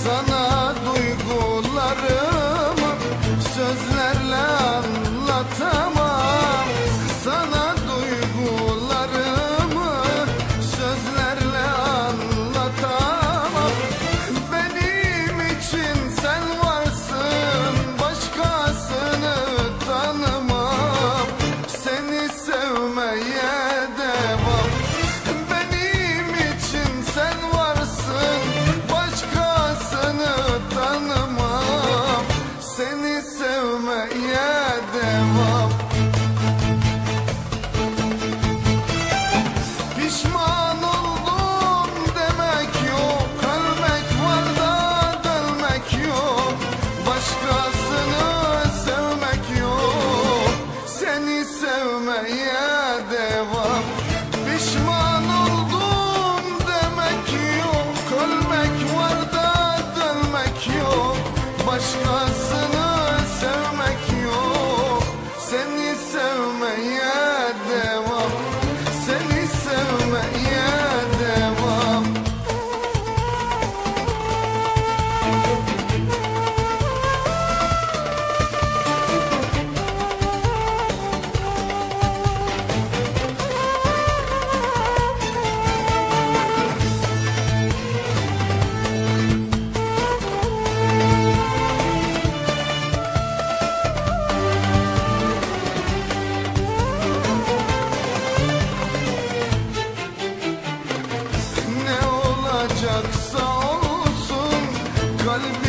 Sana duygularımı sözlerle anlatamam. Sana duygularımı sözlerle anlatamam. Benim için sen varsın, başkasını tanımam. Seni sevmeye devam. Benim için sen varsın, başkasını tanımam. Seni sevmeye devam. Pişman oldum demek yok, ölmek var da dönmek yok. Başkasını sevmek yok, seni sevmeye devam. Pişman oldum demek yok, ölmek var da dönmek yok. Başkasını sevmek yok, seni sevmeye devam. Seni sevmeye devam. Ne olacaksa olsun, kalbim